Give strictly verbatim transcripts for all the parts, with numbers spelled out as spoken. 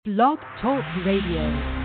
Blog Talk Radio.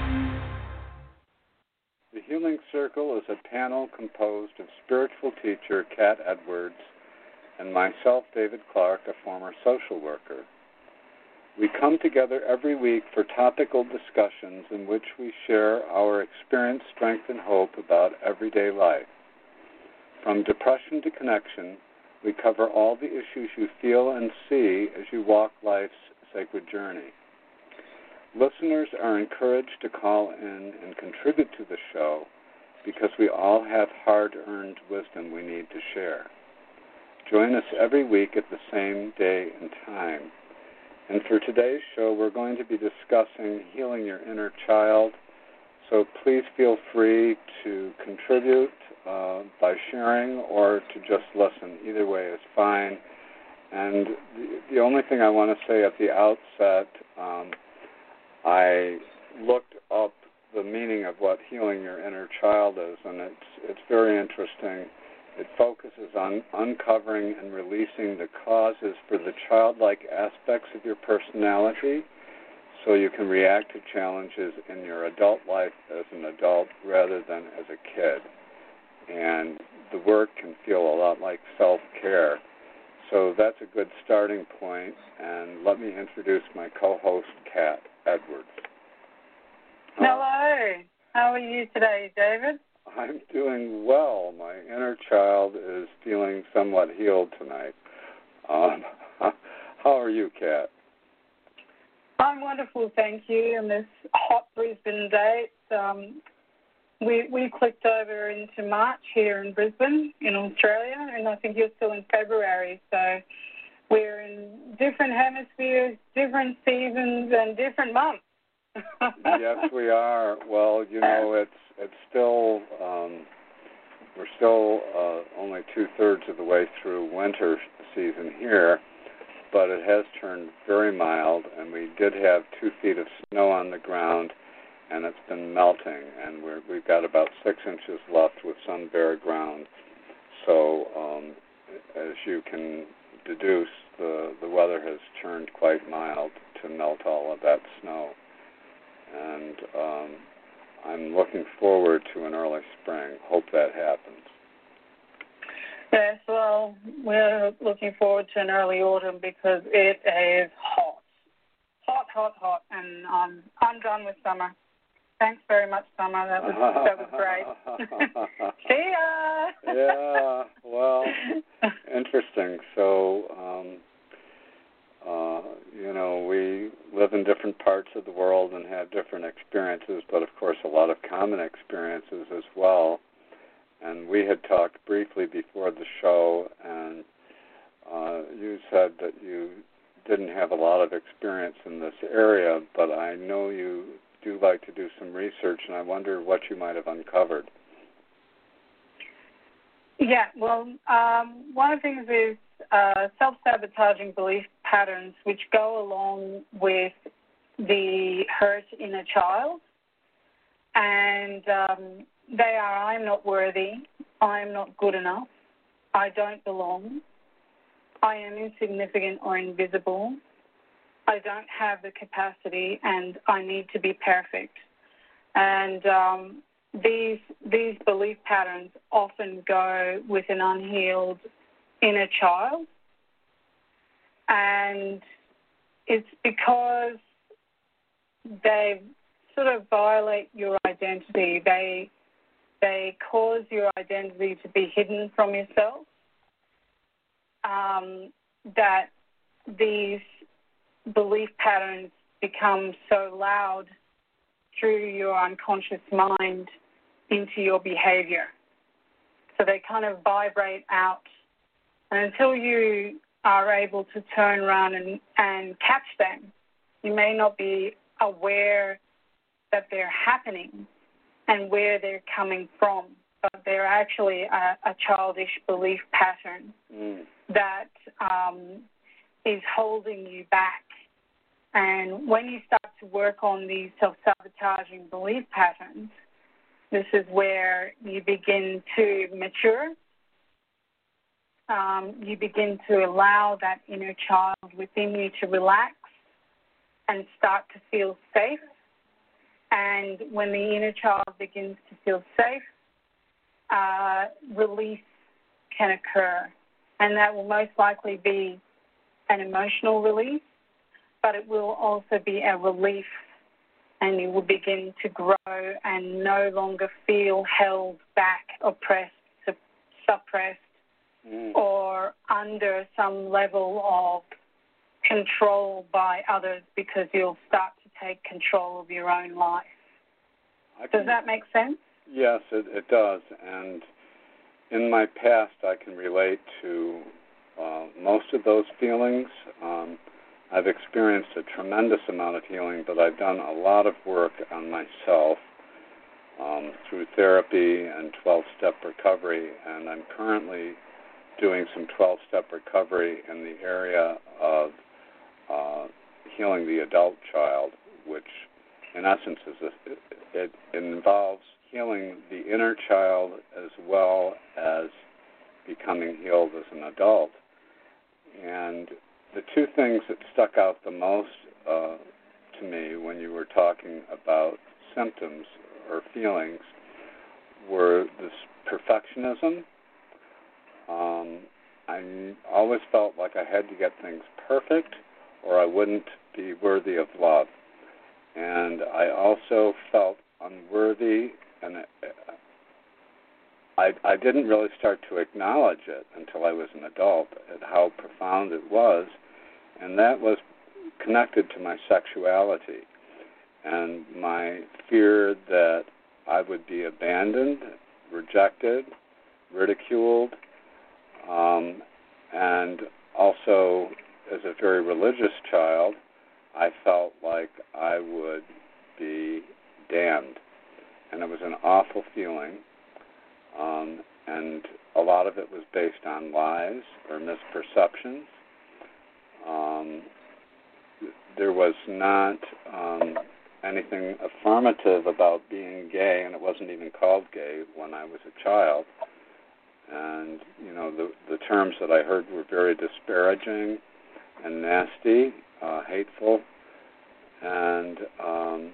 The Healing Circle is a panel composed of spiritual teacher Kat Edwards and myself, David Clark, a former social worker. We come together every week for topical discussions in which we share our experience, strength, and hope about everyday life. From depression to connection, we cover all the issues you feel and see as you walk life's sacred journey. Listeners are encouraged to call in and contribute to the show because we all have hard-earned wisdom we need to share. Join us every week at the same day and time. And for today's show, we're going to be discussing healing your inner child. So please feel free to contribute uh, by sharing or to just listen. Either way is fine. And the, the only thing I want to say at the outset, um, I looked up the meaning of what healing your inner child is, and it's it's very interesting. It focuses on uncovering and releasing the causes for the childlike aspects of your personality so you can react to challenges in your adult life as an adult rather than as a kid. And the work can feel a lot like self-care. So that's a good starting point, and let me introduce my co-host, Kat Edwards. Hello. How are you today, David? I'm doing well. My inner child is feeling somewhat healed tonight. Um, how are you, Kat? I'm wonderful, thank you. On this hot Brisbane day, it's, um, we we clicked over into March here in Brisbane, in Australia, and I think you're still in February. So we're in different hemispheres, different seasons, and different months. Yes, we are. Well, you know, it's it's still um, we're still uh, only two thirds of the way through winter season here, but it has turned very mild, and we did have two feet of snow on the ground, and it's been melting, and we're, we've got about six inches left with some bare ground. So, um, as you can deduce, the the weather has turned quite mild to melt all of that snow. And um, I'm looking forward to an early spring. Hope that happens. Yes, well, we're looking forward to an early autumn because it is hot. Hot, hot, hot, and um, I'm done with summer. Thanks very much, summer. That was that was great. See ya! Yeah, well, interesting. So, um, Uh, you know, we live in different parts of the world and have different experiences, but of course a lot of common experiences as well. And we had talked briefly before the show, and uh, you said that you didn't have a lot of experience in this area, but I know you do like to do some research, and I wonder what you might have uncovered. Yeah, well, um, one of the things is uh, self-sabotaging belief patterns which go along with the hurt in a child. And um, they are, I'm not worthy, I'm not good enough, I don't belong, I am insignificant or invisible, I don't have the capacity, and I need to be perfect. And um, these these belief patterns often go with an unhealed inner child, and it's because they sort of violate your identity. They they cause your identity to be hidden from yourself. Um, that these belief patterns become so loud through your unconscious mind into your behavior. So they kind of vibrate out. And until you are able to turn around and, and catch them, you may not be aware that they're happening and where they're coming from, but they're actually a, a childish belief pattern mm. that um, is holding you back. And when you start to work on these self-sabotaging belief patterns, this is where you begin to mature. Um, you begin to allow that inner child within you to relax and start to feel safe. And when the inner child begins to feel safe, uh, release can occur. And that will most likely be an emotional release, but it will also be a relief, and you will begin to grow and no longer feel held back, oppressed, suppressed, mm. or under some level of control by others, because you'll start to take control of your own life. I can, does that make sense? Yes, it, it does. And in my past, I can relate to uh, most of those feelings. Um, I've experienced a tremendous amount of healing, but I've done a lot of work on myself um, through therapy and twelve-step recovery, and I'm currently doing some twelve-step recovery in the area of uh, healing the adult child, which in essence is a, it, it involves healing the inner child as well as becoming healed as an adult. And the two things that stuck out the most uh, to me when you were talking about symptoms or feelings were this perfectionism. Um, I always felt like I had to get things perfect or I wouldn't be worthy of love. And I also felt unworthy, and I, I didn't really start to acknowledge it until I was an adult, at how profound it was, and that was connected to my sexuality and my fear that I would be abandoned, rejected, ridiculed, um, and also as a very religious child, I felt like I would be damned. And it was an awful feeling. Um, and a lot of it was based on lies or misperceptions. Um, there was not um, anything affirmative about being gay, and it wasn't even called gay when I was a child. And, you know, the, the terms that I heard were very disparaging and nasty, uh, hateful, and um,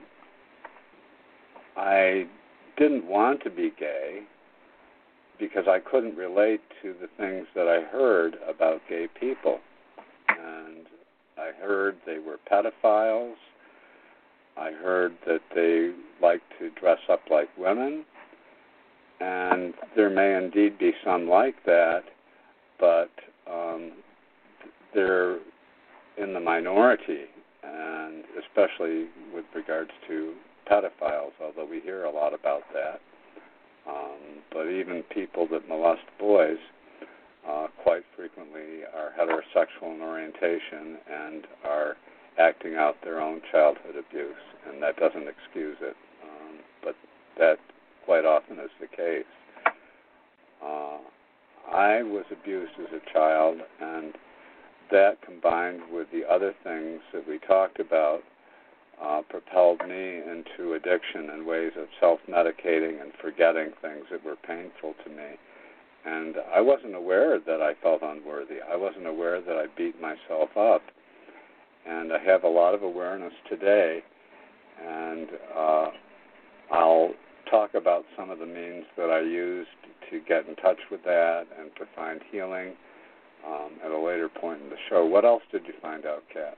I didn't want to be gay because I couldn't relate to the things that I heard about gay people. And I heard they were pedophiles. I heard that they liked to dress up like women. And there may indeed be some like that, but um, they're in the minority, and especially with regards to pedophiles, although we hear a lot about that. Um, but even people that molest boys uh, quite frequently are heterosexual in orientation and are acting out their own childhood abuse, and that doesn't excuse it, um, but that quite often is the case. Uh, I was abused as a child, and that combined with the other things that we talked about uh, propelled me into addiction and ways of self-medicating and forgetting things that were painful to me. And I wasn't aware that I felt unworthy. I wasn't aware that I beat myself up. And I have a lot of awareness today, and uh, I'll talk about some of the means that I used to get in touch with that and to find healing um, at a later point in the show. What else did you find out, Kat?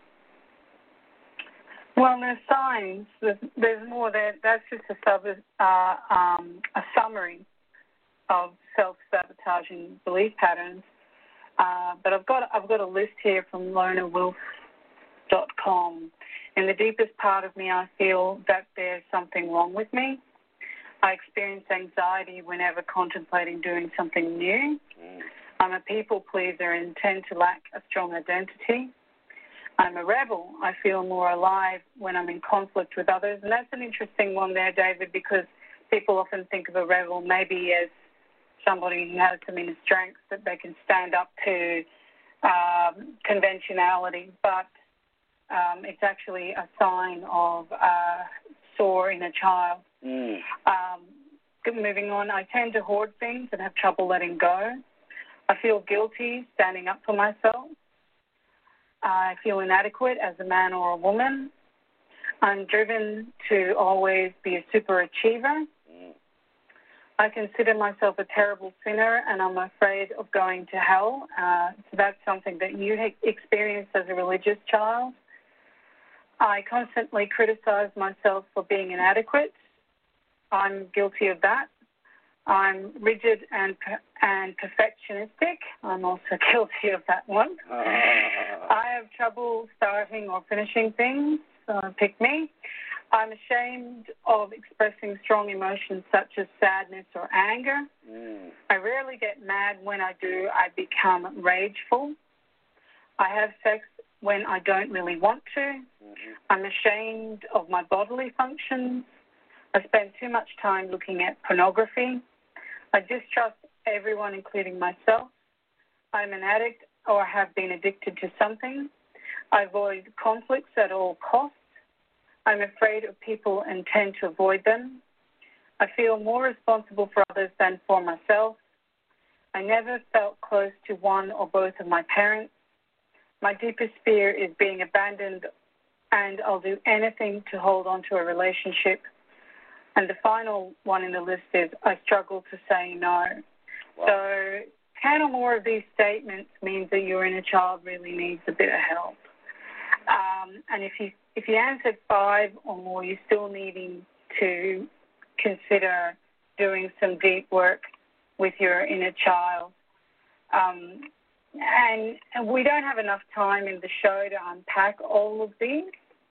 Well, there's signs. There's, there's more there. That's just a, sub, uh, um, a summary of self-sabotaging belief patterns. Uh, but I've got I've got a list here from lona wilf dot com. In the deepest part of me, I feel that there's something wrong with me. I experience anxiety whenever contemplating doing something new. Mm. I'm a people pleaser and tend to lack a strong identity. I'm a rebel. I feel more alive when I'm in conflict with others. And that's an interesting one there, David, because people often think of a rebel maybe as somebody who has some inner strength that they can stand up to um, conventionality, but um, it's actually a sign of a sore inner child. Mm. Um, moving on, I tend to hoard things and have trouble letting go. I feel guilty standing up for myself. I feel inadequate as a man or a woman. I'm driven to always be a super achiever. Mm. I consider myself a terrible sinner, and I'm afraid of going to hell. Uh, so that's something that you ha- experienced as a religious child. I constantly criticize myself for being inadequate. I'm guilty of that. I'm rigid and and perfectionistic. I'm also guilty of that one. Uh. I have trouble starting or finishing things. Uh, pick me. I'm ashamed of expressing strong emotions such as sadness or anger. Mm. I rarely get mad. When I do, I become rageful. I have sex when I don't really want to. Mm-hmm. I'm ashamed of my bodily functions. I spend too much time looking at pornography. I distrust everyone, including myself. I'm an addict or have been addicted to something. I avoid conflicts at all costs. I'm afraid of people and tend to avoid them. I feel more responsible for others than for myself. I never felt close to one or both of my parents. My deepest fear is being abandoned, and I'll do anything to hold on to a relationship. And the final one in the list is I struggle to say no. Wow. So ten or more of these statements means that your inner child really needs a bit of help. Um, and if you if you answered five or more, you're still needing to consider doing some deep work with your inner child. Um, and, and we don't have enough time in the show to unpack all of these.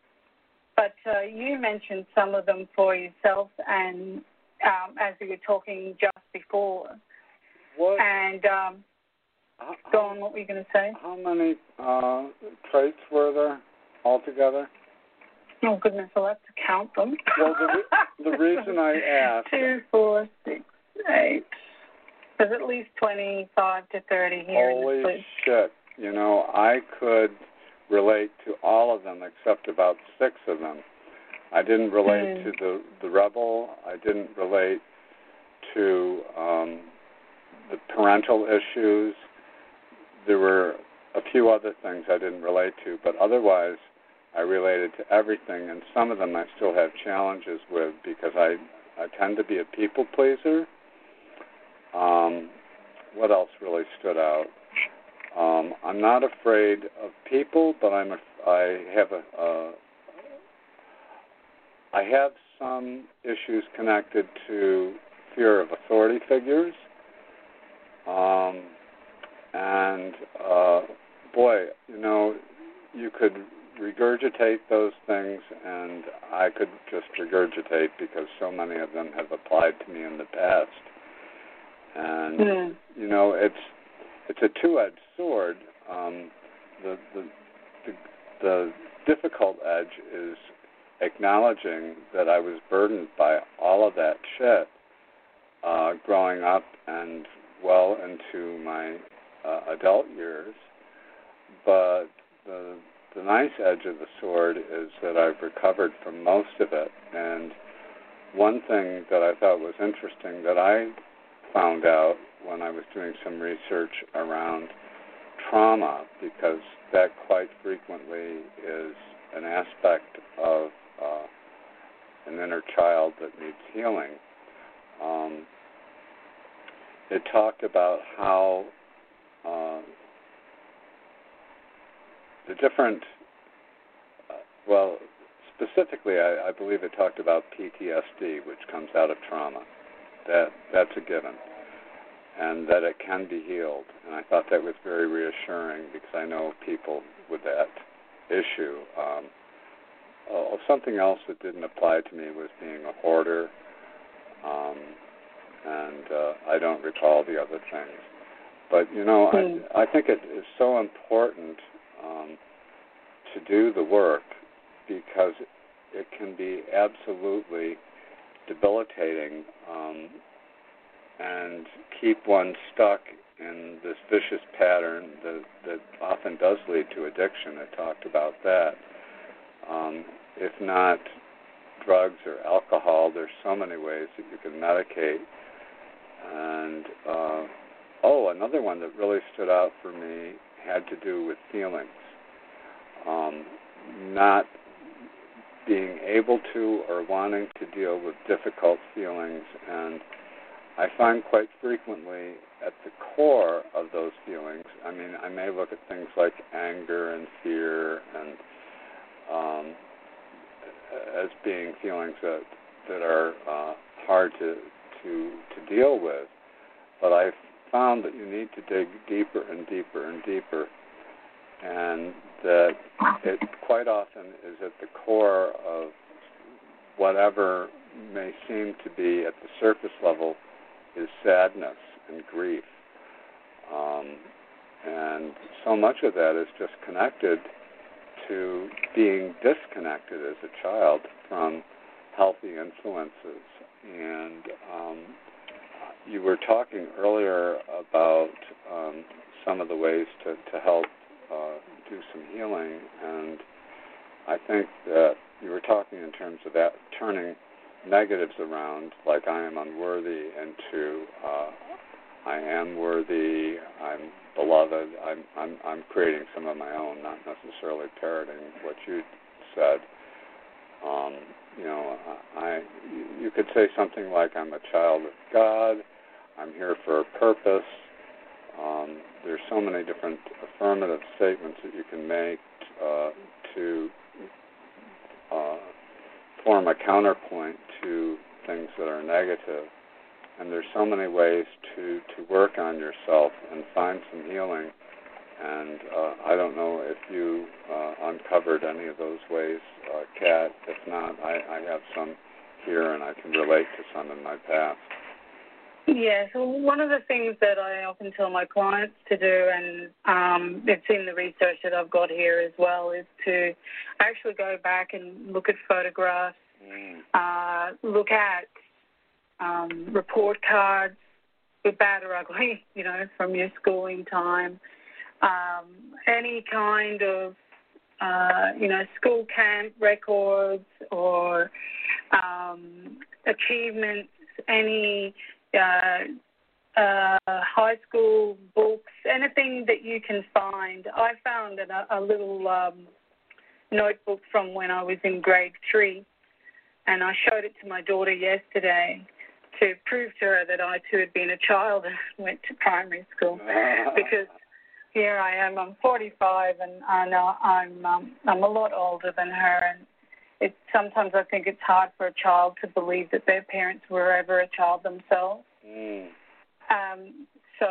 But uh, you mentioned some of them for yourself, and um, as we were talking just before. What? And um, how, go on, what were you going to say? How many uh, traits were there altogether? Oh, goodness, I'll have to count them. Well, the, re- the reason I asked... Two, four, six, eight. There's at least twenty-five to thirty here Holy in this list. shit. You know, I could relate to all of them except about six of them. I didn't relate mm. to the, the rebel. I didn't relate to um, the parental issues. There were a few other things I didn't relate to, but otherwise I related to everything, and some of them I still have challenges with because I, I tend to be a people pleaser. Um, what else really stood out? Um, I'm not afraid of people, but I'm a, I have a uh, I have some issues connected to fear of authority figures. Um, and uh, boy, you know, you could regurgitate those things, and I could just regurgitate because so many of them have applied to me in the past. And mm. you know, it's it's a two-edged sword. Um, the, the the the difficult edge is acknowledging that I was burdened by all of that shit uh, growing up and well into my uh, adult years. But the the nice edge of the sword is that I've recovered from most of it. And one thing that I thought was interesting that I found out when I was doing some research around trauma, because that quite frequently is an aspect of uh, an inner child that needs healing. Um, it talked about how uh, the different, uh, well, specifically, I, I believe it talked about P T S D, which comes out of trauma. That that's a given, and that it can be healed. And I thought that was very reassuring because I know people with that issue. Um, oh, something else that didn't apply to me was being a hoarder, um, and uh, I don't recall the other things. But you know, mm. I, I think it is so important um, to do the work because it can be absolutely debilitating um, and keep one stuck in this vicious pattern that, that often does lead to addiction. I talked about that. Um, if not drugs or alcohol, there's so many ways that you can medicate. And, uh, oh, another one that really stood out for me had to do with feelings. Um, not being able to or wanting to deal with difficult feelings. And I find quite frequently at the core of those feelings, I mean, I may look at things like anger and fear and um, as being feelings that that are uh, hard to, to to deal with, but I've found that you need to dig deeper and deeper and deeper, and that it quite often is at the core of whatever may seem to be at the surface level is sadness and grief. Um, and so much of that is just connected to being disconnected as a child from healthy influences. And um, you were talking earlier about um, some of the ways to, to help uh, do some healing, and I think that you were talking in terms of that, turning negatives around, like I am unworthy, into uh, I am worthy, I'm beloved. I'm, I'm I'm creating some of my own, not necessarily parroting what you said. Um, you know, I you could say something like I'm a child of God. I'm here for a purpose. Um, there's so many different affirmative statements that you can make uh, to uh, form a counterpoint to things that are negative. And there's so many ways to, to work on yourself and find some healing. And uh, I don't know if you uh, uncovered any of those ways, uh, Kat. If not, I, I have some here, and I can relate to some in my past. Yeah, so one of the things that I often tell my clients to do, and um, it's in the research that I've got here as well, is to actually go back and look at photographs, mm. uh, look at um, report cards, good, bad, or ugly, you know, from your schooling time, um, any kind of, uh, you know, school camp records or um, achievements, any Uh, uh, high school books, anything that you can find. I found a, a little um, notebook from when I was in grade three, and I showed it to my daughter yesterday to prove to her that I too had been a child and went to primary school. Because here I am, I'm forty-five, and I know I'm um, I'm a lot older than her, and it, sometimes I think it's hard for a child to believe that their parents were ever a child themselves. Mm. Um, so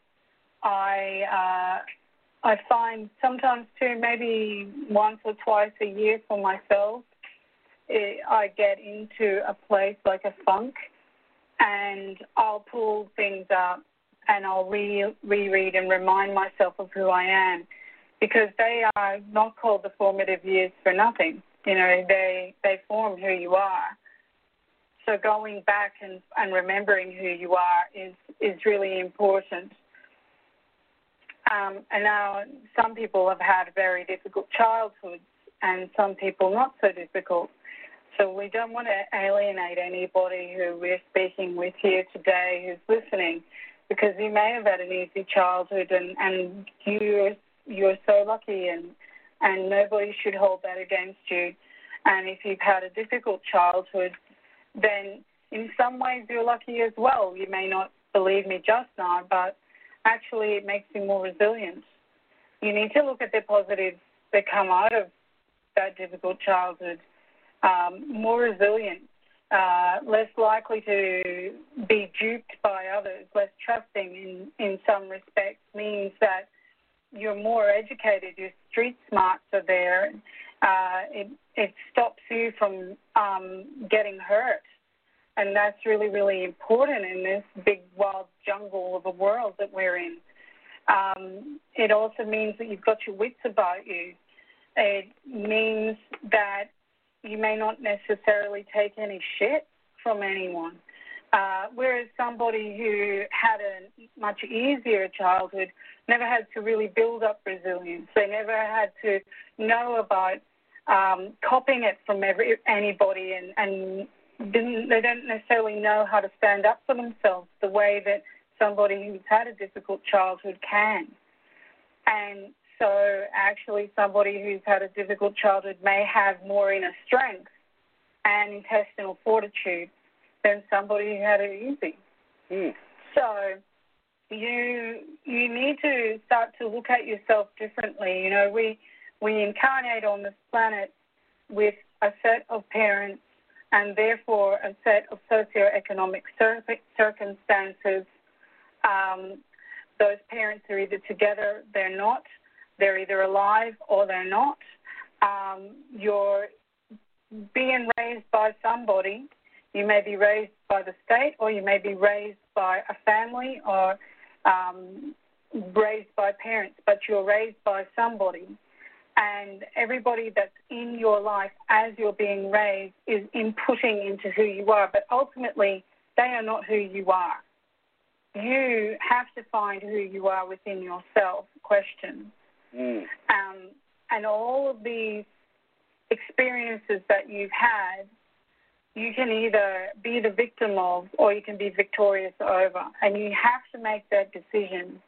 I uh, I find sometimes too, maybe once or twice a year for myself, it, I get into a place like a funk, and I'll pull things up and I'll re- reread and remind myself of who I am, because they are not called the formative years for nothing. You know, they, they form who you are. So going back and, and remembering who you are is, is really important. Um, and now some people have had very difficult childhoods and some people not so difficult. So we don't want to alienate anybody who we're speaking with here today who's listening, because you may have had an easy childhood and, and you're, you're so lucky, and and nobody should hold that against you. And if you've had a difficult childhood, then in some ways you're lucky as well. You may not believe me just now, but actually it makes you more resilient. You need to look at the positives that come out of that difficult childhood. Um, more resilient, uh, less likely to be duped by others, less trusting in, in some respects, means that you're more educated, your street smarts are there. Uh, it, it stops you from um, getting hurt. And that's really, really important in this big, wild jungle of a world that we're in. Um, it also means that you've got your wits about you. It means that you may not necessarily take any shit from anyone. Uh, whereas somebody who had a much easier childhood never had to really build up resilience. They never had to know about um, copying it from every, anybody, and, and didn't, they don't necessarily know how to stand up for themselves the way that somebody who's had a difficult childhood can. And So actually somebody who's had a difficult childhood may have more inner strength and intestinal fortitude than somebody who had it easy. Mm. So you you need to start to look at yourself differently. You know, we we incarnate on this planet with a set of parents and therefore a set of socioeconomic cir- circumstances. Um, those parents are either together, they're not. They're either alive or they're not. Um, you're being raised by somebody. You may be raised by the state, or you may be raised by a family, or um, raised by parents, but you're raised by somebody. And everybody that's in your life as you're being raised is inputting into who you are, but ultimately they are not who you are. You have to find who you are within yourself. Question. Mm. Um, and all of these experiences that you've had, you can either be the victim of or you can be victorious over. And you have to make that decision.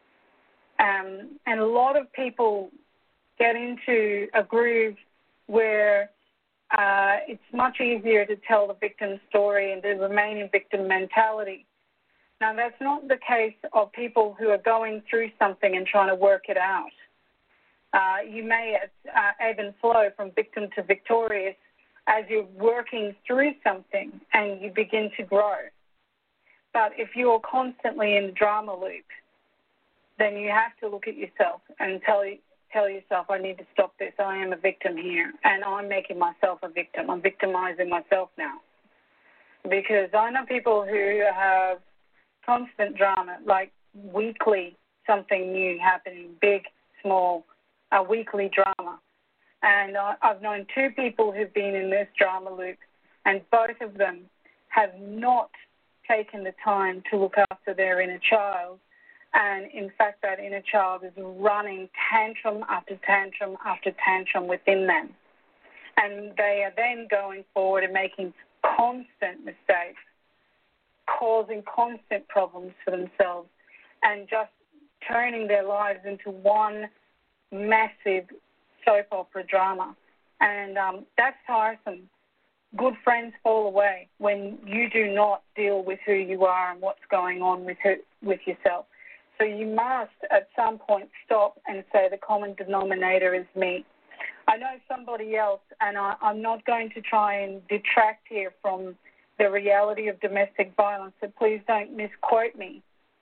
Um, and a lot of people get into a groove where uh, it's much easier to tell the victim story and to remain in victim mentality. Now, that's not the case of people who are going through something and trying to work it out. Uh, you may uh, ebb and flow from victim to victorious as you're working through something and you begin to grow. But if you're constantly in the drama loop, then you have to look at yourself and tell, tell yourself, I need to stop this. I am a victim here, and I'm making myself a victim. I'm victimizing myself now. Because I know people who have constant drama, like weekly something new happening, big, small, a weekly drama. And uh, I've known two people who've been in this drama loop, and both of them have not taken the time to look after their inner child. And in fact, that inner child is running tantrum after tantrum after tantrum within them. And they are then going forward and making constant mistakes, causing constant problems for themselves, and just turning their lives into one massive soap opera drama. And um, that's tiresome. Good friends fall away when you do not deal with who you are and what's going on with who, with yourself. So you must at some point stop and say the common denominator is me. I know somebody else, and I, I'm not going to try and detract here from the reality of domestic violence, so please don't misquote me.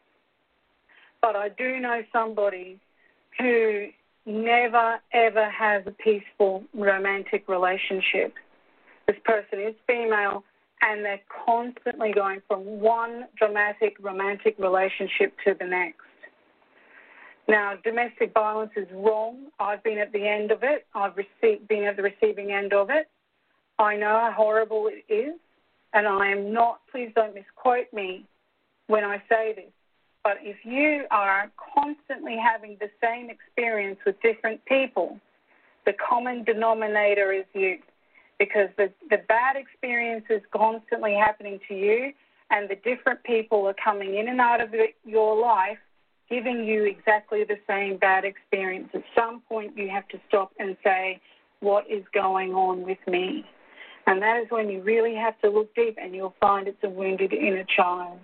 But I do know somebody who never, ever has a peaceful romantic relationship. This person is female, and they're constantly going from one dramatic romantic relationship to the next. Now, domestic violence is wrong. I've been at the end of it. I've received, been at the receiving end of it. I know how horrible it is, and I am not, please don't misquote me when I say this, but if you are constantly having the same experience with different people, the common denominator is you, because the, the bad experience is constantly happening to you, and the different people are coming in and out of your life giving you exactly the same bad experience. At some point you have to stop and say, what is going on with me? And that is when you really have to look deep, and you'll find it's a wounded inner child.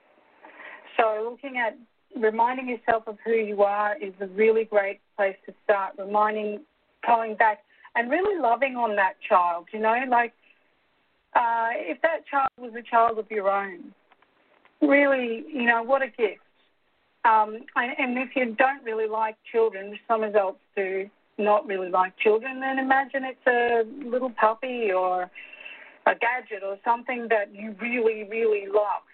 So looking at, reminding yourself of who you are is a really great place to start, reminding, going back, and really loving on that child, you know, like uh, if that child was a child of your own, really, you know, what a gift. Um, and if you don't really like children, some adults do not really like children, then imagine it's a little puppy or a gadget or something that you really, really love,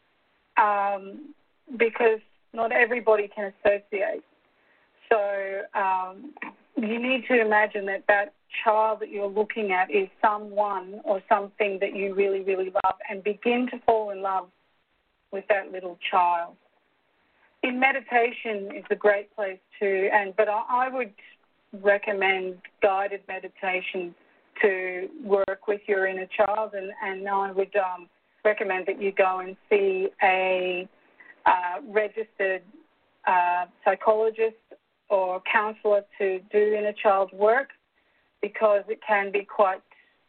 um, because not everybody can associate. So um, you need to imagine that that child that you're looking at is someone or something that you really, really love, and begin to fall in love with that little child. In meditation is a great place too, and but I, I would recommend guided meditation to work with your inner child, and, and I would um, recommend that you go and see a uh, registered uh, psychologist or counsellor to do inner child work because it can be quite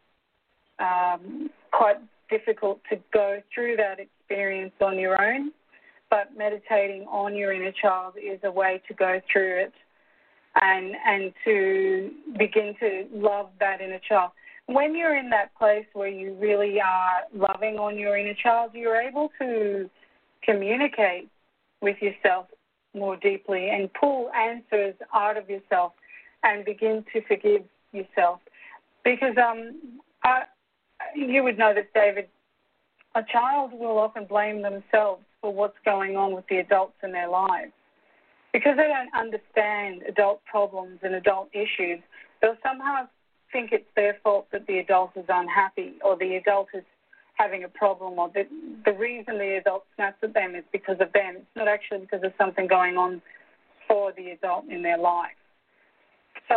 um, quite difficult to go through that experience on your own. But meditating on your inner child is a way to go through it and and to begin to love that inner child. When you're in that place where you really are loving on your inner child, you're able to communicate with yourself more deeply and pull answers out of yourself and begin to forgive yourself. Because um, I, you would know this, David, a child will often blame themselves for what's going on with the adults in their lives. Because they don't understand adult problems and adult issues, they'll somehow think it's their fault that the adult is unhappy or the adult is having a problem, or the, the reason the adult snaps at them is because of them. It's not actually because of something going on for the adult in their life. So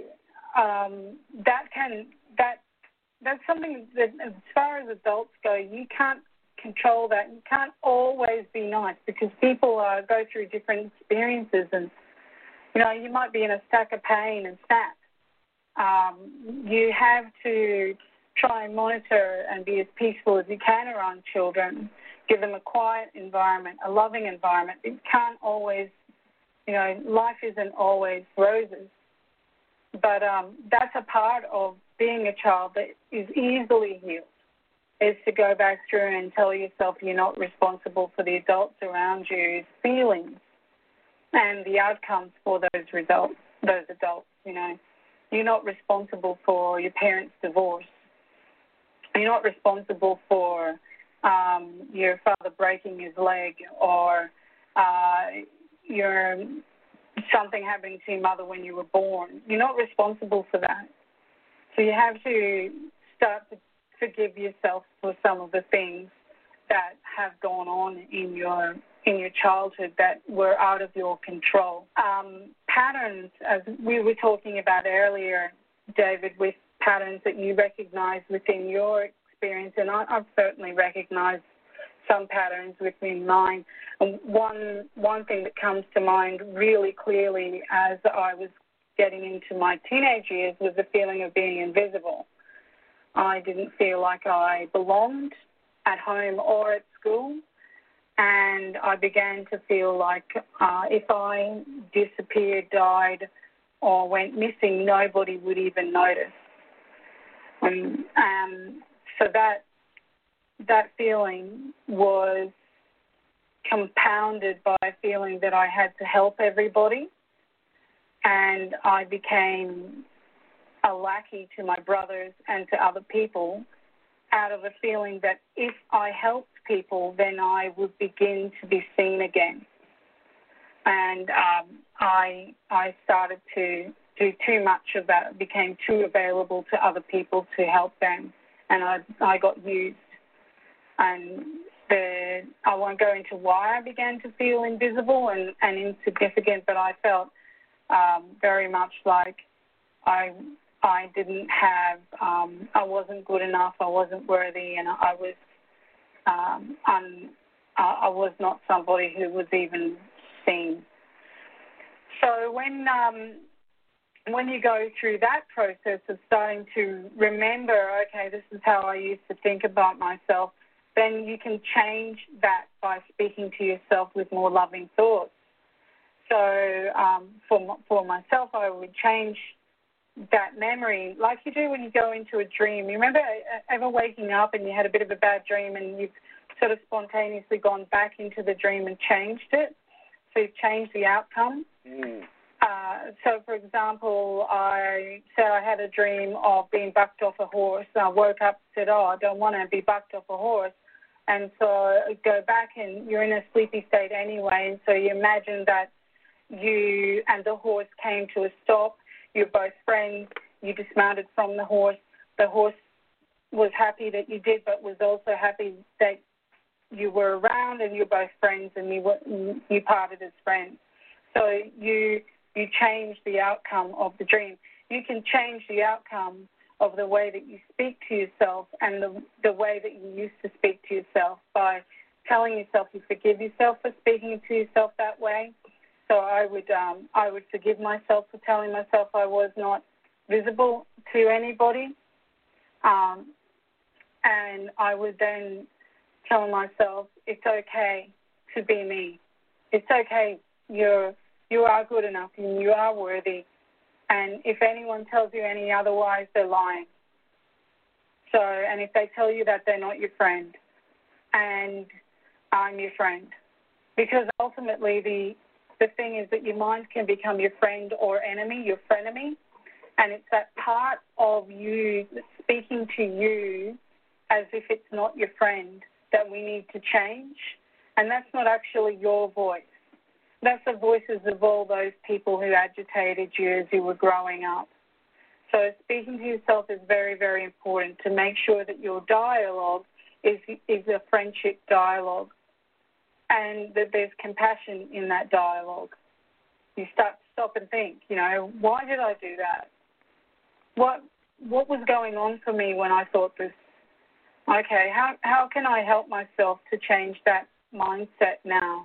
um, that can that that's something that, as far as adults go, you can't control that. You can't always be nice because people uh, go through different experiences, and you know you might be in a stack of pain and snap. Um, you have to try and monitor and be as peaceful as you can around children. Give them a quiet environment, a loving environment. It can't always, you know, life isn't always roses. But um, that's a part of being a child that is easily healed, is to go back through and tell yourself you're not responsible for the adults around you's feelings and the outcomes for those results, those adults, you know. You're not responsible for your parents' divorce. You're not responsible for um, your father breaking his leg or uh, your something happening to your mother when you were born. You're not responsible for that. So you have to start to forgive yourself for some of the things that have gone on in your in your childhood that were out of your control. Um, patterns, as we were talking about earlier, David, with patterns that you recognize within your experience, and I, I've certainly recognized some patterns within mine. And one one thing that comes to mind really clearly as I was getting into my teenage years was the feeling of being invisible. I didn't feel like I belonged at home or at school, and I began to feel like uh, if I disappeared, died, or went missing, nobody would even notice. And um, so that that feeling was compounded by a feeling that I had to help everybody, and I became a lackey to my brothers and to other people out of a feeling that if I helped people, then I would begin to be seen again. And um, I I started to do too much of that, became too available to other people to help them, and I I got used. And the, I won't go into why I began to feel invisible and, and insignificant, but I felt um, very much like I I didn't have, um, I wasn't good enough, I wasn't worthy, and I was um, un, I was not somebody who was even seen. So when um, when you go through that process of starting to remember, okay, this is how I used to think about myself, then you can change that by speaking to yourself with more loving thoughts. So um, for for myself, I would change that memory like you do when you go into a dream. You remember ever waking up and you had a bit of a bad dream and you've sort of spontaneously gone back into the dream and changed it? So you've changed the outcome. Mm. Uh, so, for example, I said I had a dream of being bucked off a horse. I woke up and said, oh, I don't want to be bucked off a horse. And so I go back and you're in a sleepy state anyway. And so you imagine that you and the horse came to a stop. You're both friends. You dismounted from the horse. The horse was happy that you did, but was also happy that you were around, and you're both friends, and you were, you parted as friends. So you you change the outcome of the dream. You can change the outcome of the way that you speak to yourself and the the way that you used to speak to yourself by telling yourself you forgive yourself for speaking to yourself that way. so I would um, I would forgive myself for telling myself I was not visible to anybody, um, and I would then tell myself it's okay to be me. It's okay. You're you are good enough and you are worthy. And if anyone tells you any otherwise, they're lying. So, and if they tell you that, they're not your friend, and I'm your friend, because ultimately the the thing is that your mind can become your friend or enemy, your frenemy, and it's that part of you speaking to you as if it's not your friend that we need to change, and that's not actually your voice. That's the voices of all those people who agitated you as you were growing up. So speaking to yourself is very, very important to make sure that your dialogue is is a friendship dialogue, and that there's compassion in that dialogue. You start to stop and think, you know, why did I do that? What what was going on for me when I thought this? Okay, how how can I help myself to change that mindset now?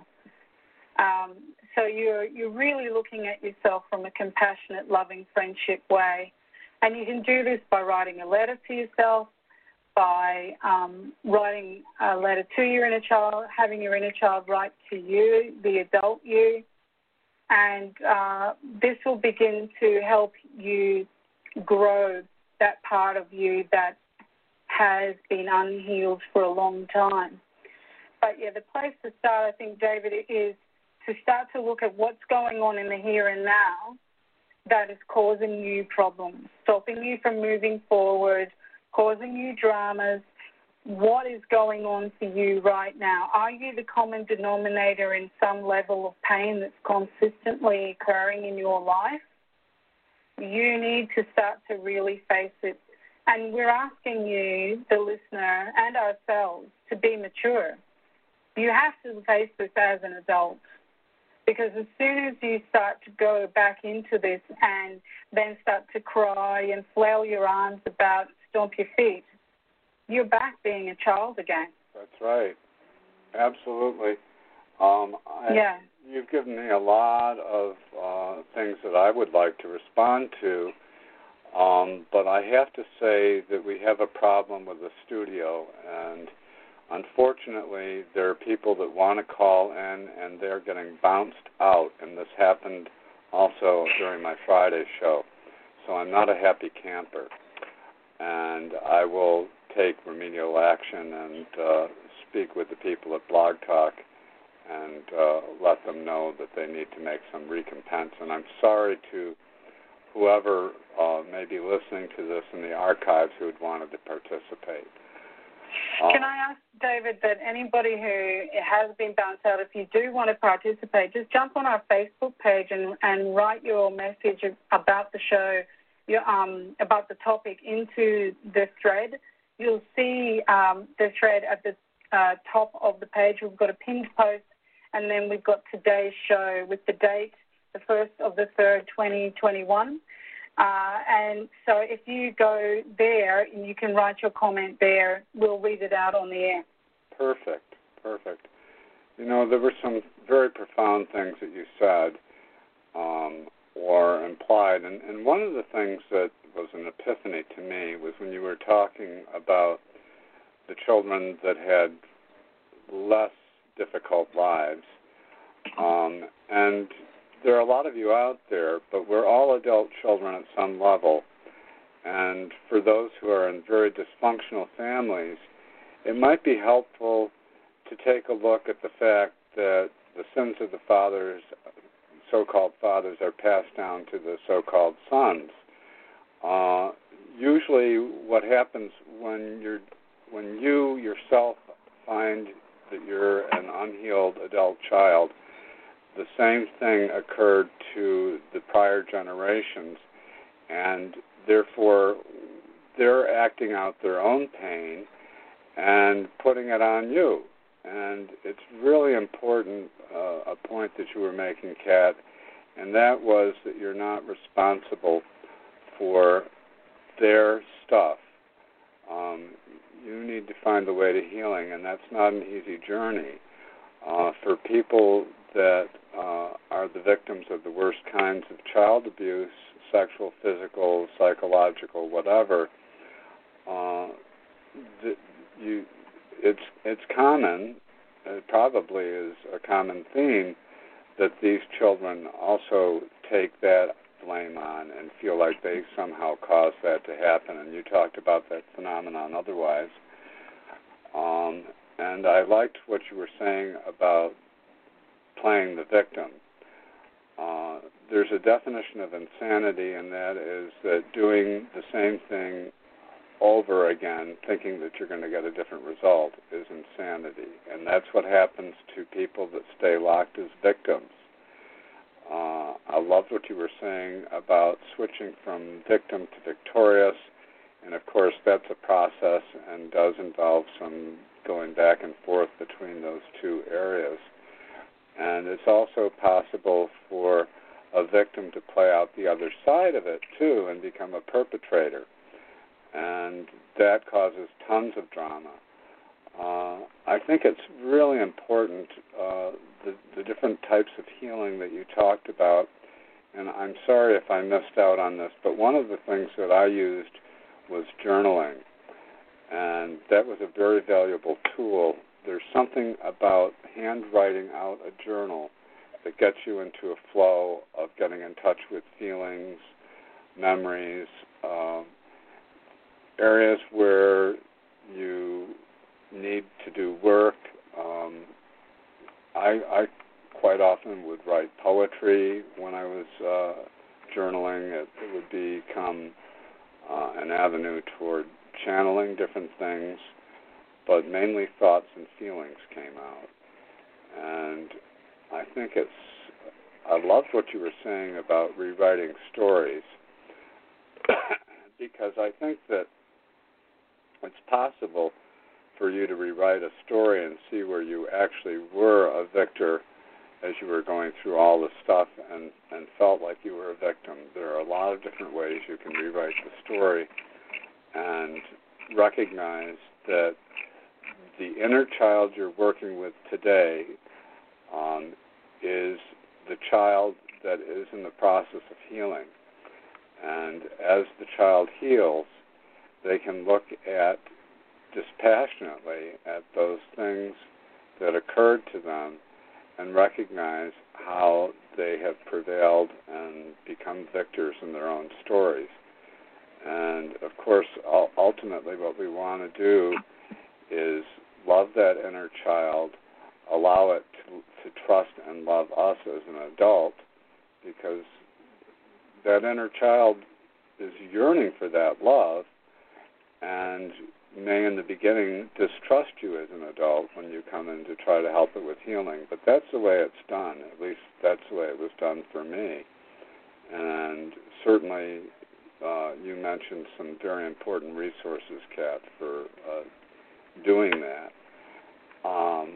Um, so you're you're really looking at yourself from a compassionate, loving, friendship way. And you can do this by writing a letter to yourself, by um, writing a letter to your inner child, having your inner child write to you, the adult you, and uh, this will begin to help you grow that part of you that has been unhealed for a long time. But, yeah, the place to start, I think, David, is to start to look at what's going on in the here and now that is causing you problems, stopping you from moving forward, causing you dramas. What is going on for you right now? Are you the common denominator in some level of pain that's consistently occurring in your life? You need to start to really face it. And we're asking you, the listener, and ourselves to be mature. You have to face this as an adult. Because as soon as you start to go back into this and then start to cry and flail your arms about, stomp your feet, you're back being a child again. That's right. Absolutely. Um, I, yeah. You've given me a lot of uh, things that I would like to respond to, um, but I have to say that we have a problem with the studio, and unfortunately, there are people that want to call in, and they're getting bounced out, and this happened also during my Friday show. So I'm not a happy camper, and I will take remedial action and uh, speak with the people at Blog Talk and uh, let them know that they need to make some recompense. And I'm sorry to whoever uh, may be listening to this in the archives who had wanted to participate. Can I ask, David, that anybody who has been bounced out, if you do want to participate, just jump on our Facebook page and, and write your message about the show, your, um, about the topic into the thread. You'll see um, the thread at the uh, top of the page. We've got a pinned post, and then we've got today's show with the date, the first of the third, twenty twenty-one. Uh, and so if you go there and you can write your comment there, we'll read it out on the air. Perfect, perfect. You know, there were some very profound things that you said um, or implied, and, and one of the things that was an epiphany to me was when you were talking about the children that had less difficult lives, um, and there are a lot of you out there, but we're all adult children at some level. And for those who are in very dysfunctional families, it might be helpful to take a look at the fact that the sins of the fathers, so-called fathers, are passed down to the so-called sons. Uh, usually what happens when you're when you yourself find that you're an unhealed adult child, the same thing occurred to the prior generations, and therefore they're acting out their own pain and putting it on you. And it's really important, uh, a point that you were making, Kat, and that was that you're not responsible for their stuff. Um, you need to find the way to healing, and that's not an easy journey. Uh, for people that uh, are the victims of the worst kinds of child abuse, sexual, physical, psychological, whatever, uh, the, you, it's it's common, it probably is a common theme, that these children also take that blame on and feel like they somehow caused that to happen. And you talked about that phenomenon otherwise. Um, and I liked what you were saying about playing the victim. Uh, there's a definition of insanity, and that is that doing the same thing over again, thinking that you're going to get a different result, is insanity. And that's what happens to people that stay locked as victims. Uh, I loved what you were saying about switching from victim to victorious, and of course that's a process and does involve some going back and forth between those two areas. And it's also possible for a victim to play out the other side of it too and become a perpetrator, and that causes tons of drama. Uh, I think it's really important, uh, the, the different types of healing that you talked about, and I'm sorry if I missed out on this, but one of the things that I used was journaling, and that was a very valuable tool. There's something about handwriting out a journal that gets you into a flow of getting in touch with feelings, memories, uh, areas where you need to do work. Um, I, I quite often would write poetry when I was uh, journaling. It, it would become uh, an avenue toward channeling different things, but mainly thoughts and feelings came out. And I think it's, I loved what you were saying about rewriting stories, because I think that it's possible for you to rewrite a story and see where you actually were a victor as you were going through all the stuff and, and felt like you were a victim. There are a lot of different ways you can rewrite the story and recognize that the inner child you're working with today um, is the child that is in the process of healing. And as the child heals, they can look at dispassionately at those things that occurred to them and recognize how they have prevailed and become victors in their own stories. And of course, ultimately what we want to do is love that inner child, allow it to, to trust and love us as an adult, because that inner child is yearning for that love and may in the beginning distrust you as an adult when you come in to try to help it with healing. But that's the way it's done. At least that's the way it was done for me. And certainly uh, you mentioned some very important resources, Kat, for uh, doing that. Um,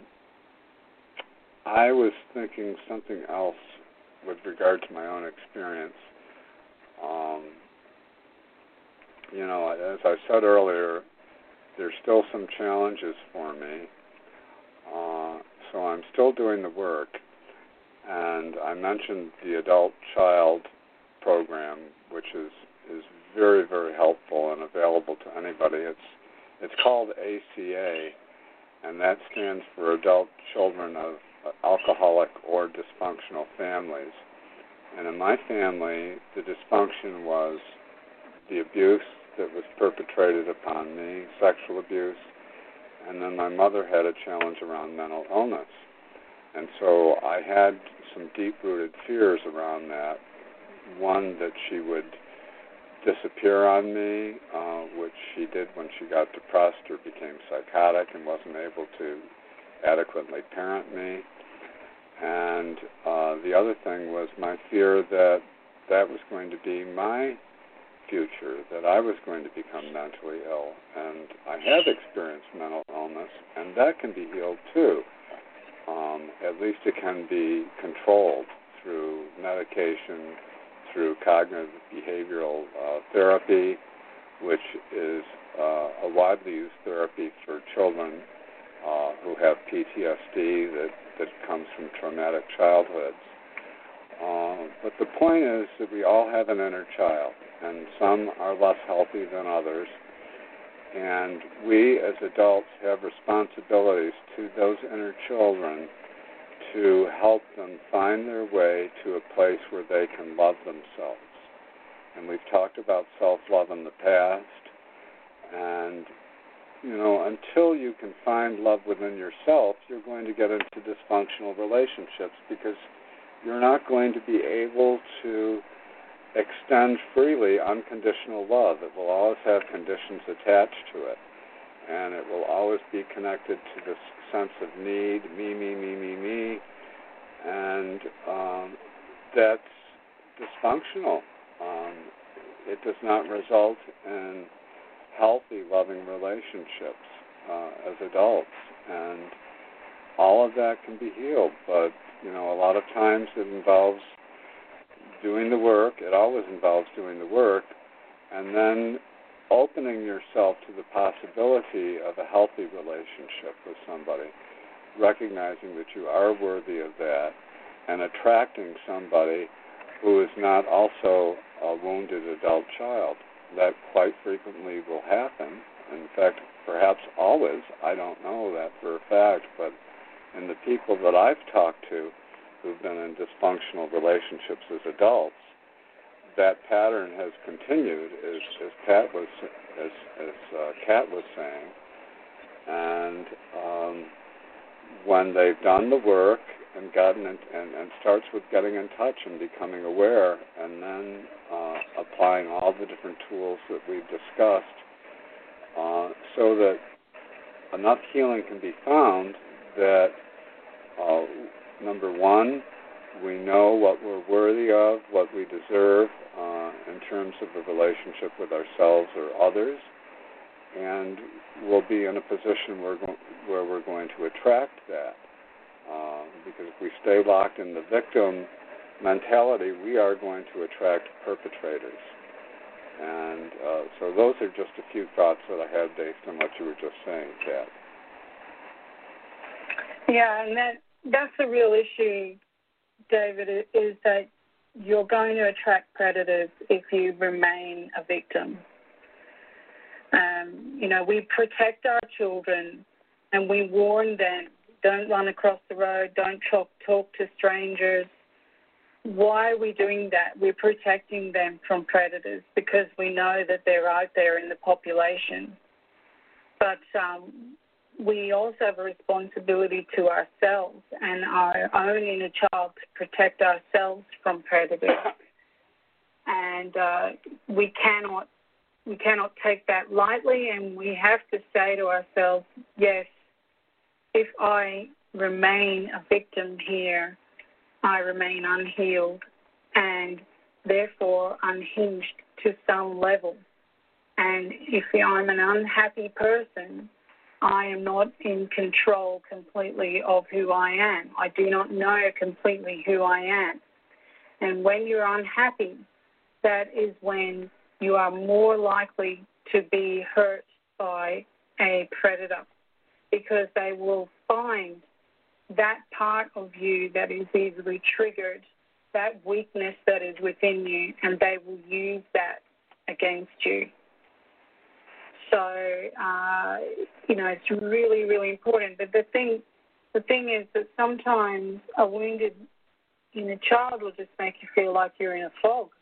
I was thinking something else with regard to my own experience. Um, you know, as I said earlier, there's still some challenges for me, uh, so I'm still doing the work. And I mentioned the adult-child program, which is, is very, very helpful and available to anybody. It's it's called A C A, and that stands for Adult Children of Alcoholic or Dysfunctional Families. And in my family, the dysfunction was the abuse that was perpetrated upon me, sexual abuse, and then my mother had a challenge around mental illness. And so I had some deep-rooted fears around that. One, that she would disappear on me, uh, which she did when she got depressed or became psychotic and wasn't able to adequately parent me. And uh, the other thing was my fear that that was going to be my future, that I was going to become mentally ill. And I have experienced mental illness, and that can be healed too. Um, at least it can be controlled through medication, through cognitive behavioral uh, therapy, which is uh, a widely used therapy for children uh, who have P T S D that, that comes from traumatic childhoods. Uh, but the point is that we all have an inner child, and some are less healthy than others. And we as adults have responsibilities to those inner children to help them find their way to a place where they can love themselves. And we've talked about self-love in the past. And, you know, until you can find love within yourself, you're going to get into dysfunctional relationships because you're not going to be able to extend freely unconditional love. It will always have conditions attached to it. And it will always be connected to this sense of need, me, me, me, me, me. And um, that's dysfunctional. Um, it does not result in healthy, loving relationships uh, as adults. And all of that can be healed. But, you know, a lot of times it involves doing the work. It always involves doing the work. And then opening yourself to the possibility of a healthy relationship with somebody, recognizing that you are worthy of that, and attracting somebody who is not also a wounded adult child. That quite frequently will happen. In fact, perhaps always. I don't know that for a fact, but in the people that I've talked to who've been in dysfunctional relationships as adults, that pattern has continued, as, as Pat was, as, as uh, Kat was saying, and um, when they've done the work and gotten in, and, and starts with getting in touch and becoming aware, and then uh, applying all the different tools that we've discussed, uh, so that enough healing can be found that uh, number one, we know what we're worthy of, what we deserve uh, in terms of the relationship with ourselves or others, and we'll be in a position where, go- where we're going to attract that. Uh, because if we stay locked in the victim mentality, we are going to attract perpetrators. And uh, so those are just a few thoughts that I had based on what you were just saying, Kat. Yeah, and that that's the real issue, David, is that you're going to attract predators if you remain a victim. Um, you know, we protect our children and we warn them, don't run across the road, don't talk, talk to strangers. Why are we doing that? We're protecting them from predators because we know that they're out there in the population. But um, we also have a responsibility to ourselves and our own inner child to protect ourselves from predators. And uh, we cannot we cannot take that lightly, and we have to say to ourselves, yes, if I remain a victim here, I remain unhealed and therefore unhinged to some level. And if I'm an unhappy person, I am not in control completely of who I am. I do not know completely who I am. And when you're unhappy, that is when you are more likely to be hurt by a predator, because they will find that part of you that is easily triggered, that weakness that is within you, and they will use that against you. So, uh, you know, it's really, really important. But the thing, the thing is that sometimes a wounded inner child will just make you feel like you're in a fog.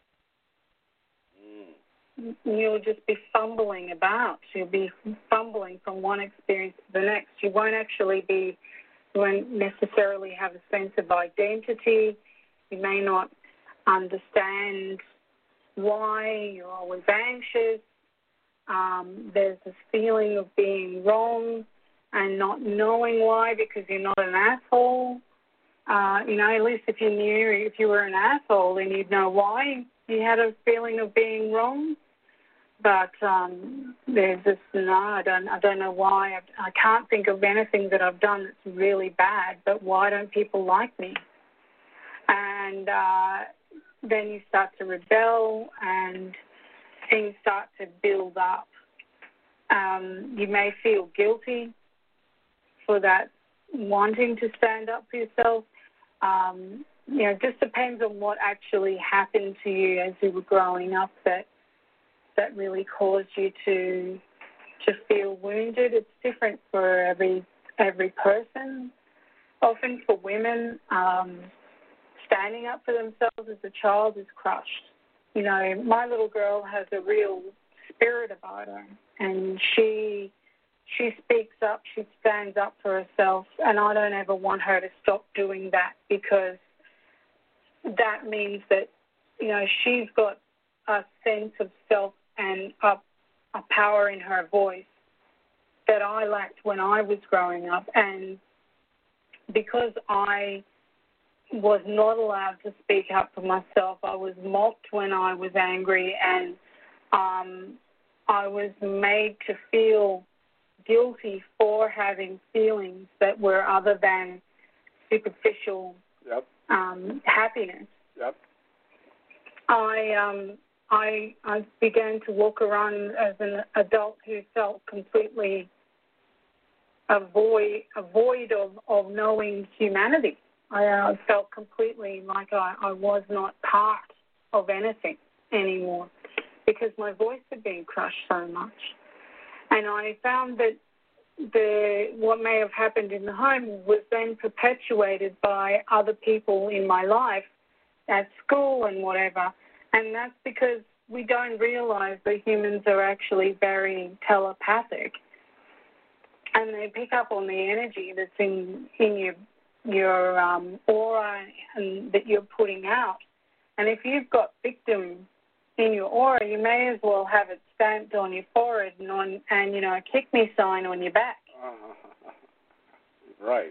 Mm. You'll just be fumbling about. You'll be fumbling from one experience to the next. You won't actually be, you won't necessarily have a sense of identity. You may not understand why. You're always anxious. Um, there's this feeling of being wrong and not knowing why because you're not an asshole. Uh, you know, at least if you knew, if you were an asshole, then you'd know why you had a feeling of being wrong. But um, there's this, no, I don't, I don't know why. I, I can't think of anything that I've done that's really bad, but why don't people like me? And uh, then you start to rebel and things start to build up. Um, you may feel guilty. for that wanting to stand up for yourself. Um, you know, it just depends on what actually happened to you as you were growing up that that really caused you to to feel wounded. It's different for every every person. Often for women, um, standing up for themselves as a child is crushed. You know, my little girl has a real spirit about her, and she she speaks up, she stands up for herself, and I don't ever want her to stop doing that, because that means that, you know, she's got a sense of self and a, a power in her voice that I lacked when I was growing up. And because I was not allowed to speak up for myself, I was mocked when I was angry, and um, I was made to feel guilty for having feelings that were other than superficial yep. um, happiness. Yep. I um I I began to walk around as an adult who felt completely a void a void of, of knowing humanity. I uh, felt completely like I, I was not part of anything anymore, because my voice had been crushed so much. And I found that the what may have happened in the home was then perpetuated by other people in my life, at school and whatever. And that's because we don't realize that humans are actually very telepathic, and they pick up on the energy that's in in your your um, aura and that you're putting out. And if you've got victim in your aura, you may as well have it stamped on your forehead and on and you know a kick me sign on your back. Uh, right.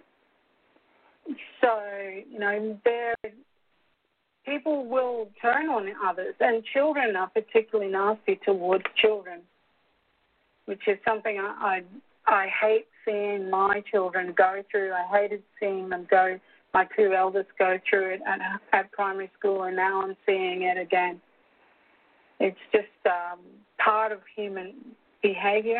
So you know there. People will turn on others, and children are particularly nasty towards children, which is something I, I I hate seeing my children go through. I hated seeing them go, my two eldest go through it at, at primary school, and now I'm seeing it again. It's just um, part of human behavior.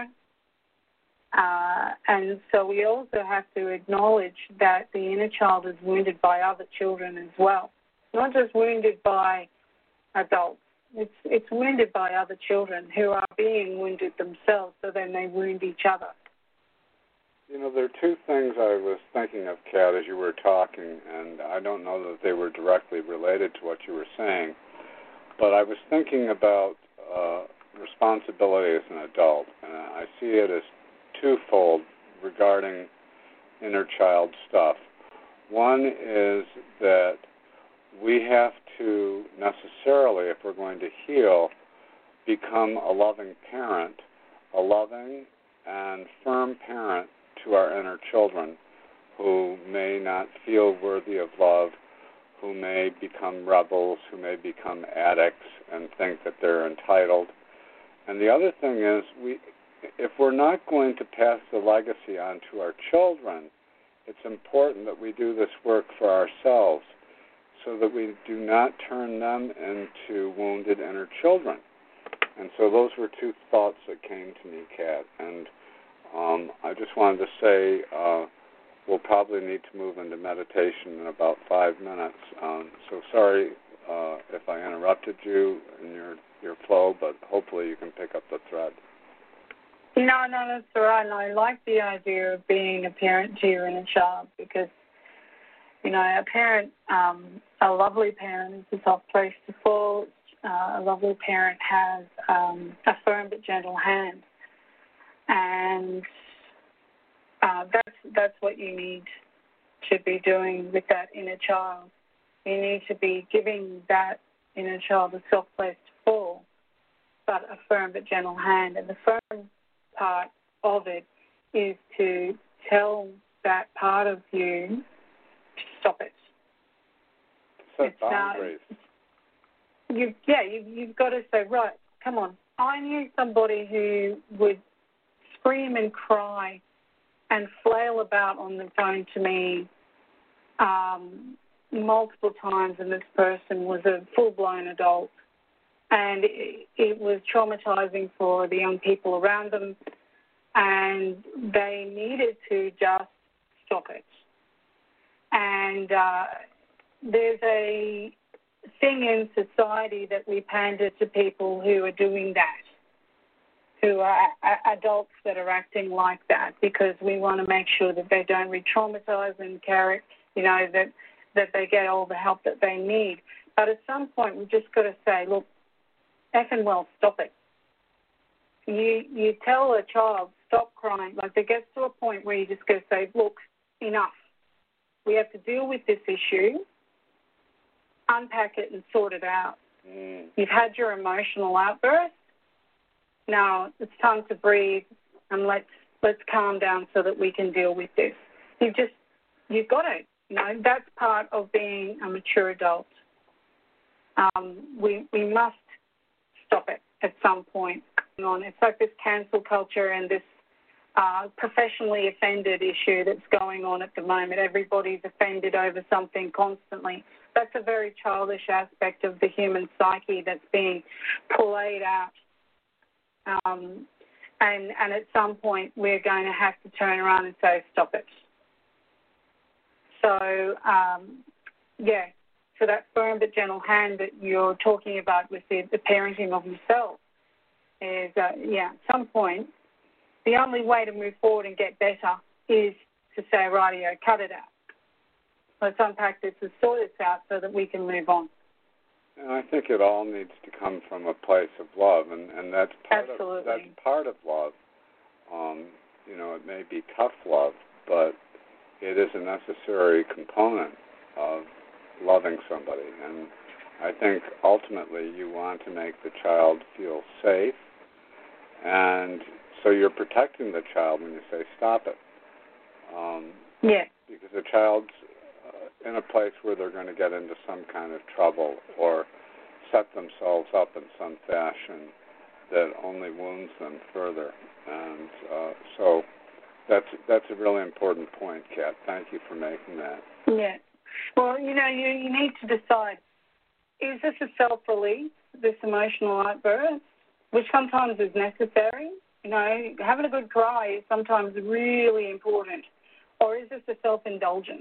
Uh, and so we also have to acknowledge that the inner child is wounded by other children as well. Not just wounded by adults. It's it's wounded by other children who are being wounded themselves, so then they wound each other. You know, there are two things I was thinking of, Kat, as you were talking, and I don't know that they were directly related to what you were saying, but I was thinking about uh, responsibility as an adult, and I see it as twofold regarding inner child stuff. One is that we have to necessarily, if we're going to heal, become a loving parent, a loving and firm parent to our inner children who may not feel worthy of love, who may become rebels, who may become addicts and think that they're entitled. And the other thing is, we, if we're not going to pass the legacy on to our children, it's important that we do this work for ourselves, so that we do not turn them into wounded inner children. And so those were two thoughts that came to me, Kat. And um, I just wanted to say uh, we'll probably need to move into meditation in about five minutes. Um, so sorry uh, if I interrupted you in your, your flow, but hopefully you can pick up the thread. No, no, that's all right. And I like the idea of being a parent to your inner child, because you know, a parent, um, a lovely parent is a soft place to fall. Uh, a lovely parent has um, a firm but gentle hand, and uh, that's that's what you need to be doing with that inner child. You need to be giving that inner child a soft place to fall, but a firm but gentle hand. And the firm part of it is to tell that part of you, stop it. Set it's boundaries. Not, you, yeah, you, you've got to say, right, come on. I knew somebody who would scream and cry and flail about on the phone to me um, multiple times, and this person was a full-blown adult. And it, it was traumatizing for the young people around them, and they needed to just stop it. And uh, there's a thing in society that we pander to people who are doing that, who are a- adults that are acting like that, because we want to make sure that they don't re-traumatize and carry, you know, that, that they get all the help that they need. But at some point, we've just got to say, look, effing well, stop it. You you tell a child, stop crying. Like, there gets to a point where you just got to say, look, enough. We have to deal with this issue, unpack it and sort it out. Mm. You've had your emotional outburst. Now it's time to breathe and let's let's calm down so that we can deal with this. You've just, you've got to, you know, that's part of being a mature adult. Um, we we must stop it at some point. It's like this cancel culture and this uh, professionally offended issue that's going on at the moment. Everybody's offended over something constantly. That's a very childish aspect of the human psyche that's being played out. Um, and, and at some point, we're going to have to turn around and say, stop it. So, um, yeah, so that firm but gentle hand that you're talking about with the, the parenting of yourself is, uh, yeah, at some point, the only way to move forward and get better is to say, rightio, cut it out. Let's unpack this and sort this out so that we can move on. And I think it all needs to come from a place of love, and, and that's part Absolutely. of that's part of love. Um, you know, it may be tough love, but it is a necessary component of loving somebody. And I think ultimately you want to make the child feel safe, and so you're protecting the child when you say stop it. Um, yeah. Because the child's uh, in a place where they're going to get into some kind of trouble or set themselves up in some fashion that only wounds them further. And uh, so that's that's a really important point, Kat. Thank you for making that. Yeah. Well, you know, you, you need to decide, is this a self-release, this emotional outburst, which sometimes is necessary? You know, having a good cry is sometimes really important. Or is this a self-indulgence?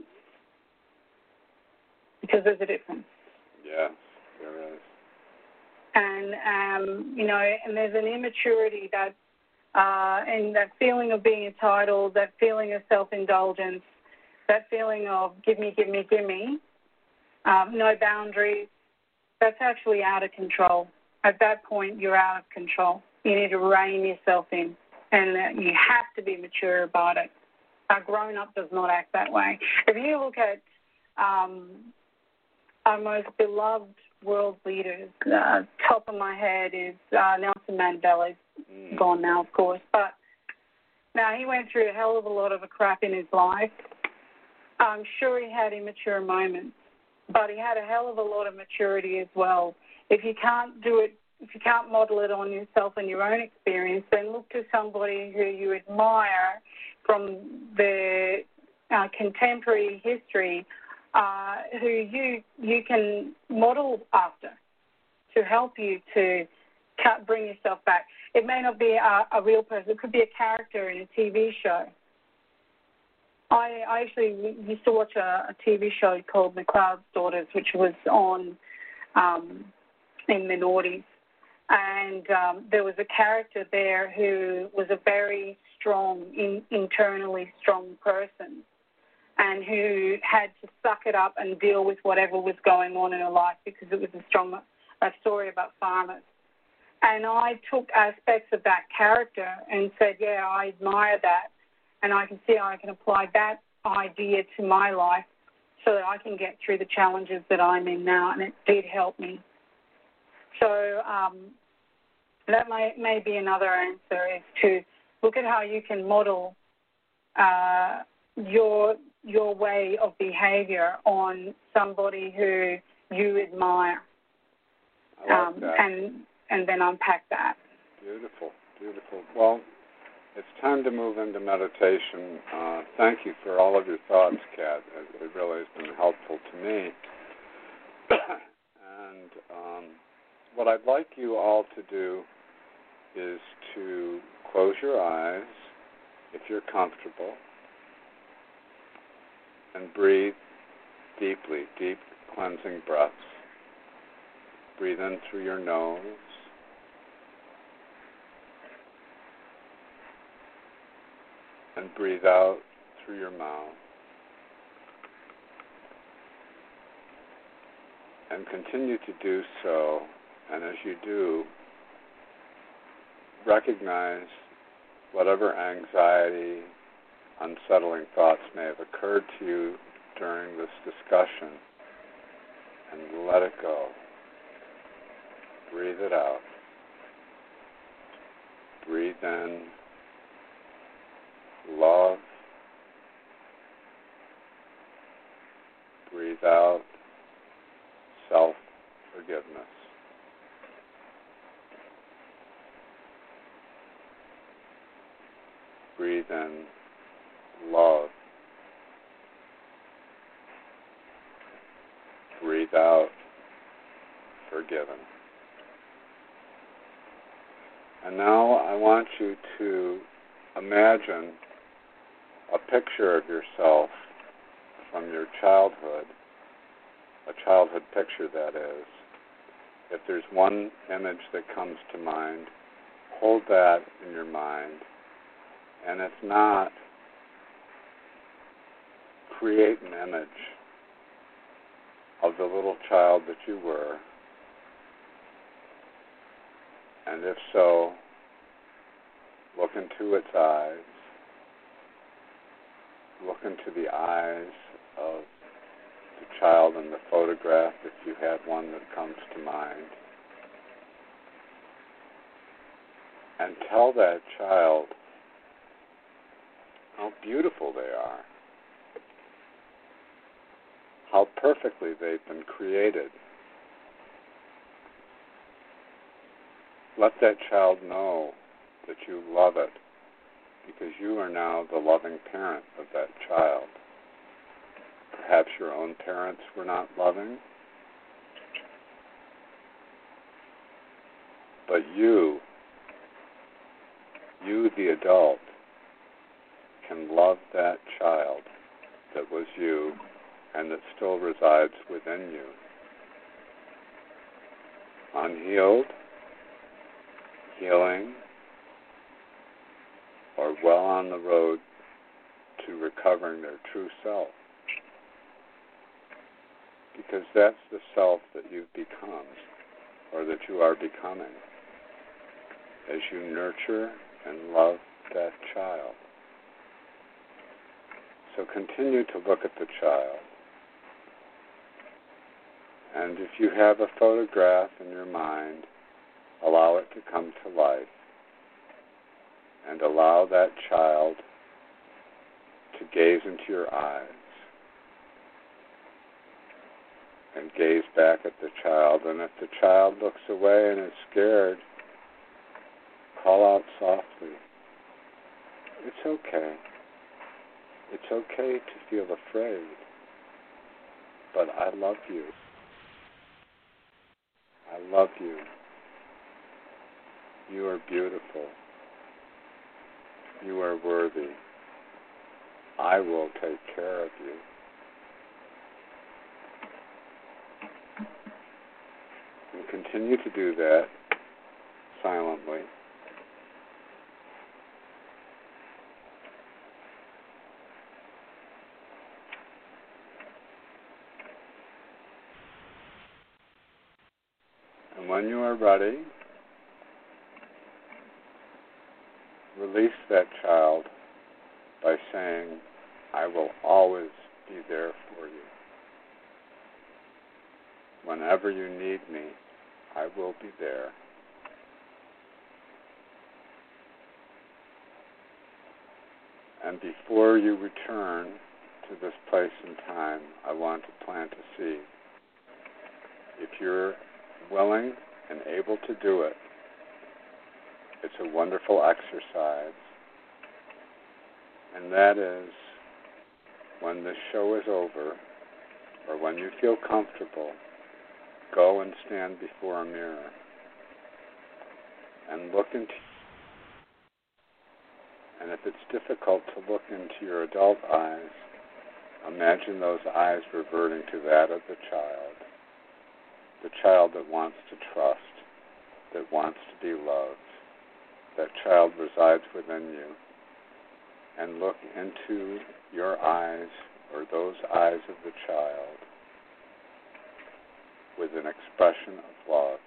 Because there's a difference. Yes, there is. And, um, you know, and there's an immaturity that, uh, and that feeling of being entitled, that feeling of self-indulgence, that feeling of give me, give me, give me, um, no boundaries, that's actually out of control. At that point, you're out of control. You need to rein yourself in, and uh, you have to be mature about it. A grown-up does not act that way. If you look at um, our most beloved world leaders, uh, top of my head is uh, Nelson Mandela. He's mm. gone now, of course. But now he went through a hell of a lot of a crap in his life. I'm sure he had immature moments, but he had a hell of a lot of maturity as well. If you can't do it, if you can't model it on yourself and your own experience, then look to somebody who you admire from the uh, contemporary history, uh, who you you can model after to help you to cut, bring yourself back. It may not be a, a real person. It could be a character in a T V show. I, I actually used to watch a, a T V show called McCloud's Daughters, which was on um, in the noughties. And um, there was a character there who was a very strong, in, internally strong person, and who had to suck it up and deal with whatever was going on in her life because it was a strong a story about farmers. And I took aspects of that character and said, yeah, I admire that, and I can see how I can apply that idea to my life so that I can get through the challenges that I'm in now, and it did help me. So um, that may, may be another answer, is to look at how you can model uh, your your way of behavior on somebody who you admire, I like um, that. and and then unpack that. Beautiful, beautiful. Well, it's time to move into meditation. Uh, thank you for all of your thoughts, Kat. It, it really has been helpful to me. and um, what I'd like you all to do is to close your eyes, if you're comfortable, And breathe deeply, deep cleansing breaths. Breathe in through your nose. And breathe out through your mouth. And continue to do so. And as you do, recognize whatever anxiety, unsettling thoughts may have occurred to you during this discussion, and let it go. Breathe it out. Breathe in love. Breathe out self-forgiveness. Breathe in love. Breathe out forgiven. And now I want you to imagine a picture of yourself from your childhood, a childhood picture that is. If there's one image that comes to mind, hold that in your mind. And if not, create an image of the little child that you were. And if so, look into its eyes. Look into the eyes of the child in the photograph, if you have one that comes to mind. And tell that child how beautiful they are, how perfectly they've been created. Let that child know that you love it, because you are now the loving parent of that child. Perhaps your own parents were not loving, but you, you the adult, can love that child that was you and that still resides within you. Unhealed, healing, or well on the road to recovering their true self. Because that's the self that you've become, or that you are becoming, as you nurture and love that child. So continue to look at the child. And if you have a photograph in your mind, allow it to come to life. And allow that child to gaze into your eyes. And gaze back at the child. And if the child looks away and is scared, call out softly. It's okay. It's okay to feel afraid. But I love you. I love you. You are beautiful. You are worthy. I will take care of you. And continue to do that silently. And when you are ready, release that child by saying, I will always be there for you. Whenever you need me, I will be there. And before you return to this place and time, I want to plant a seed. If you're willing and able to do it, it's a wonderful exercise. And that is, when this show is over, or when you feel comfortable, go and stand before a mirror and look into, and if it's difficult to look into your adult eyes, Imagine those eyes reverting to that of the child, the child that wants to trust, that wants to be loved. That child resides within you. And look into your eyes or those eyes of the child with an expression of love.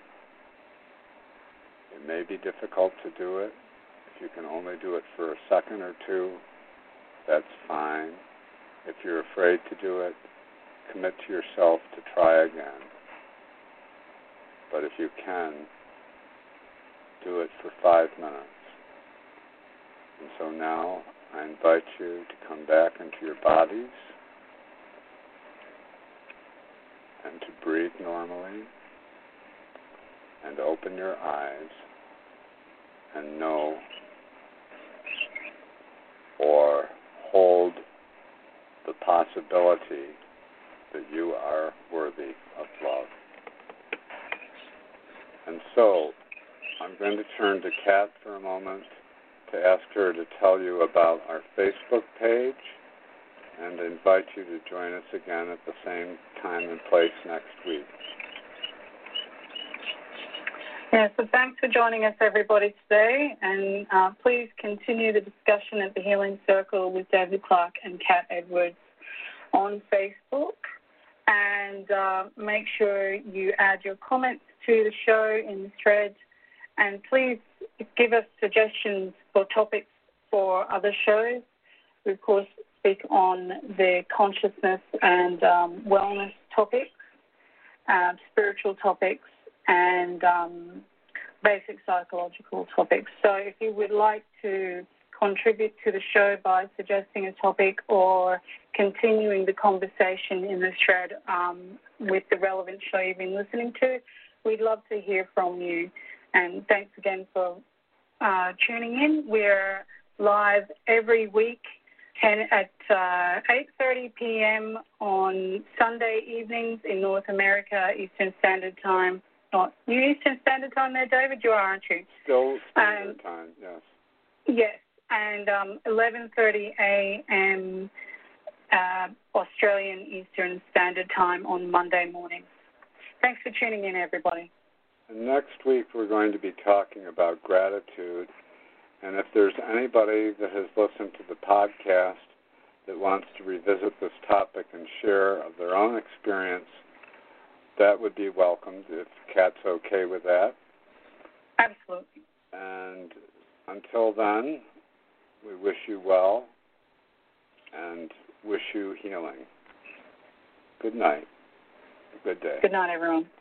It may be difficult to do it. If you can only do it for a second or two, that's fine. If you're afraid to do it, commit to yourself to try again. But if you can, do it for five minutes. And so now I invite you to come back into your bodies and to breathe normally and open your eyes and know or hold the possibility that you are worthy of love. And so I'm going to turn to Kat for a moment to ask her to tell you about our Facebook page and invite you to join us again at the same time and place next week. Yeah, so thanks for joining us, everybody, today. And uh, please continue the discussion at the Healing Circle with David Clark and Kat Edwards on Facebook. And uh, make sure you add your comments to the show in the thread. And please give us suggestions for topics for other shows. We, of course, speak on the consciousness and um, wellness topics, uh, spiritual topics, and um, basic psychological topics. So if you would like to contribute to the show by suggesting a topic or continuing the conversation in the thread um, with the relevant show you've been listening to, we'd love to hear from you. And thanks again for uh, tuning in. We're live every week at uh, eight thirty p.m. on Sunday evenings in North America, Eastern Standard Time. Not you Eastern Standard Time there, David? You are, aren't you? Still Standard um, Time, yes. Yes, and um, eleven thirty a.m. Uh, Australian Eastern Standard Time on Monday morning. Thanks for tuning in, everybody. And next week we're going to be talking about gratitude. And if there's anybody that has listened to the podcast that wants to revisit this topic and share of their own experience, that would be welcomed if Kat's okay with that. Absolutely. And until then, we wish you well and wish you healing. Good night. Good day. Good night, everyone.